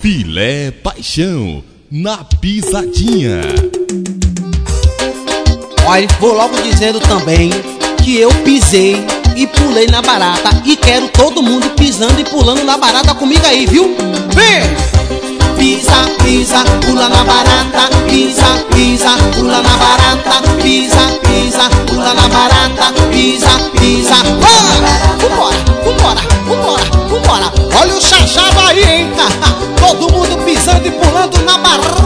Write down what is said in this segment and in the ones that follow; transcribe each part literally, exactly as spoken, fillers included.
Filé Paixão, na pisadinha. Olha, vou logo dizendo também que eu pisei e pulei na barata, e quero todo mundo pisando e pulando na barata comigo aí, viu? Vem! Pisa, pisa, pula na barata, pisa, pisa, pula na barata, pisa, pisa, pula na barata, pisa, pisa. Vambora, vambora, vambora, vambora. Olha o chachado aí, hein? Todo mundo pisando e pulando na barata.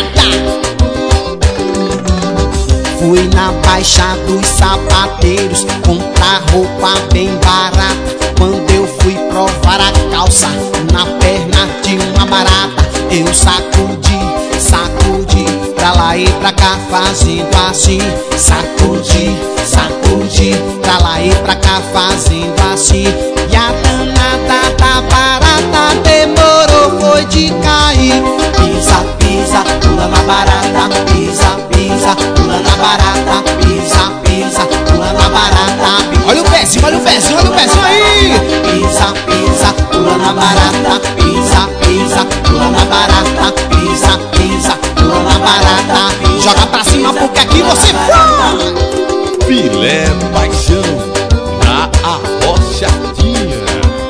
Fui na Baixa dos Sapateiros comprar roupa bem barata. Quando eu fui provar a calça na perna de uma barata, eu sacudi, sacudi, pra lá e pra cá fazendo assim. Sacudi, sacudi, pra lá e pra cá fazendo assim. E a danada da barata demorou, foi de cair. Pisa, pisa, pula na barata, pisa, pisa, pula na barata, pisa, pisa, pula na barata. Olha o pezinho, olha o pezinho, olha o pezinho aí. Pisa, pisa, pula na barata, pisa, pisa, pula na barata, pisa, pisa, pula na barata. Joga pra cima porque aqui você vai. Filé Paixão, na arrochadinha.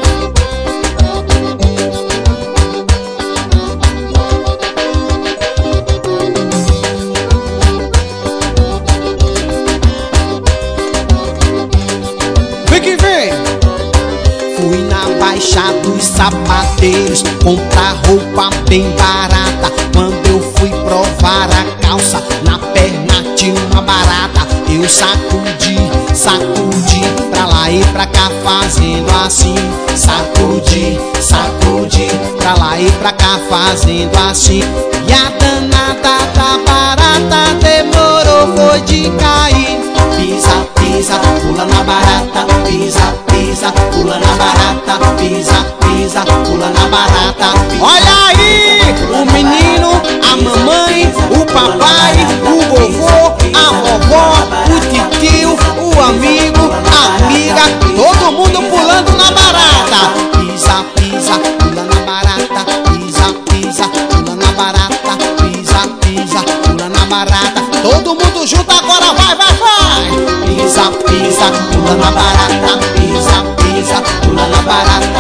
Vem que vem! Fui na Baixa dos Sapateiros comprar roupa bem barata. Quando eu fui provar a calça na perna de uma barata, eu sacudi, sacudi, pra lá e pra cá fazendo assim. Sacudi, sacudi, pra lá e pra cá fazendo assim. E a danada da barata demorou, foi de cair. Pisa, pisa, pula na barata, pisa, pisa, pula na barata, pisa, pisa, pula na barata. Olha aí, o menino, a mamãe, o papai, o vovô, a vovó, o tio, o amigo, a amiga, todo mundo pulando na barata. Pisa, pisa, pula na barata, pisa, pisa, pula na barata, pisa, pisa, pula na barata. Todo mundo junto agora, vai, vai, vai. Pisa, pisa, pula na barata, pisa, pisa, pula na barata,